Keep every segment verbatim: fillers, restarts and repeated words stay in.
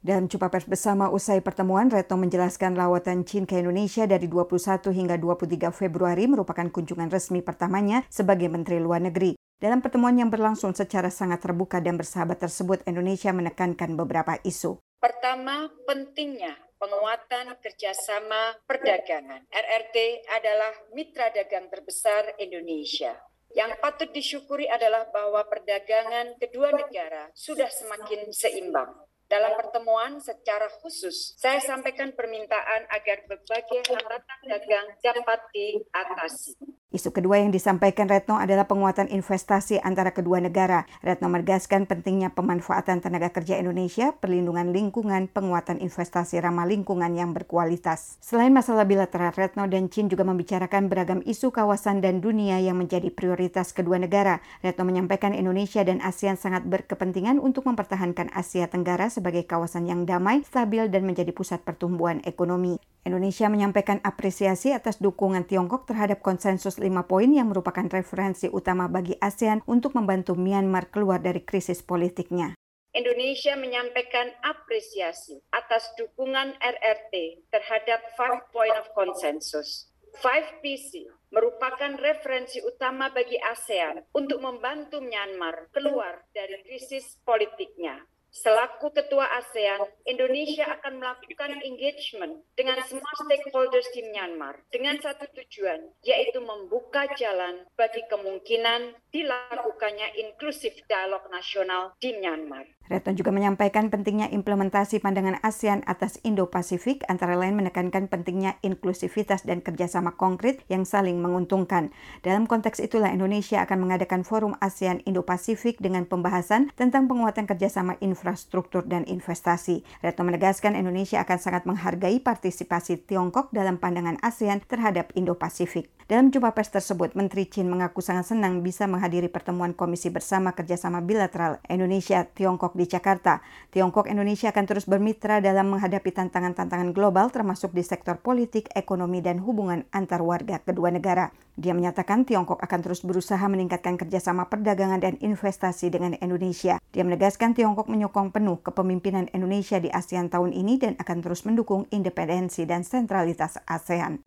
Dalam jumpa pers bersama usai pertemuan, Retno menjelaskan lawatan Chin ke Indonesia dari dua puluh satu hingga dua puluh tiga Februari merupakan kunjungan resmi pertamanya sebagai Menteri Luar Negeri. Dalam pertemuan yang berlangsung secara sangat terbuka dan bersahabat tersebut, Indonesia menekankan beberapa isu. Pertama, pentingnya penguatan kerjasama perdagangan. R R T adalah mitra dagang terbesar Indonesia. Yang patut disyukuri adalah bahwa perdagangan kedua negara sudah semakin seimbang. Dalam pertemuan secara khusus, saya sampaikan permintaan agar berbagai hambatan dagang dapat diatasi. Isu kedua yang disampaikan Retno adalah penguatan investasi antara kedua negara. Retno menegaskan pentingnya pemanfaatan tenaga kerja Indonesia, perlindungan lingkungan, penguatan investasi ramah lingkungan yang berkualitas. Selain masalah bilateral, Retno dan Chin juga membicarakan beragam isu kawasan dan dunia yang menjadi prioritas kedua negara. Retno menyampaikan Indonesia dan ASEAN sangat berkepentingan untuk mempertahankan Asia Tenggara sebagai kawasan yang damai, stabil, dan menjadi pusat pertumbuhan ekonomi. Indonesia menyampaikan apresiasi atas dukungan Tiongkok terhadap konsensus lima poin yang merupakan referensi utama bagi ASEAN untuk membantu Myanmar keluar dari krisis politiknya. Indonesia menyampaikan apresiasi atas dukungan R R T terhadap five point of consensus. five P C merupakan referensi utama bagi ASEAN untuk membantu Myanmar keluar dari krisis politiknya. Selaku Ketua ASEAN, Indonesia akan melakukan engagement dengan semua stakeholders di Myanmar dengan satu tujuan, yaitu membuka jalan bagi kemungkinan dilakukannya inklusif dialog nasional di Myanmar. Retno juga menyampaikan pentingnya implementasi pandangan ASEAN atas Indo-Pasifik, antara lain menekankan pentingnya inklusivitas dan kerjasama konkret yang saling menguntungkan. Dalam konteks itulah Indonesia akan mengadakan forum ASEAN Indo-Pasifik dengan pembahasan tentang penguatan kerjasama infrastruktur dan investasi. Retno menegaskan Indonesia akan sangat menghargai partisipasi Tiongkok dalam pandangan ASEAN terhadap Indo-Pasifik. Dalam jumpa pers tersebut, Menteri Chin mengaku sangat senang bisa menghadiri pertemuan Komisi Bersama Kerjasama Bilateral Indonesia-Tiongkok di Jakarta. Tiongkok Indonesia akan terus bermitra dalam menghadapi tantangan-tantangan global termasuk di sektor politik, ekonomi, dan hubungan antar warga kedua negara. Dia menyatakan Tiongkok akan terus berusaha meningkatkan kerjasama perdagangan dan investasi dengan Indonesia. Dia menegaskan Tiongkok menyokong penuh kepemimpinan Indonesia di ASEAN tahun ini dan akan terus mendukung independensi dan sentralitas ASEAN.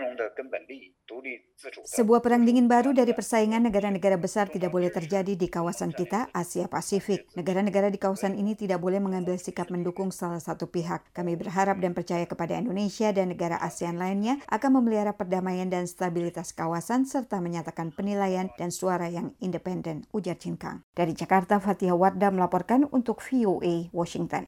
Sebuah perang dingin baru dari persaingan negara-negara besar tidak boleh terjadi di kawasan kita, Asia Pasifik. Negara-negara di kawasan ini tidak boleh mengambil sikap mendukung salah satu pihak. Kami berharap dan percaya kepada Indonesia dan negara ASEAN lainnya akan memelihara perdamaian dan stabilitas kawasan serta menyatakan penilaian dan suara yang independen, ujar Chin Kang. Dari Jakarta, Fathia Wardah melaporkan untuk V O A Washington.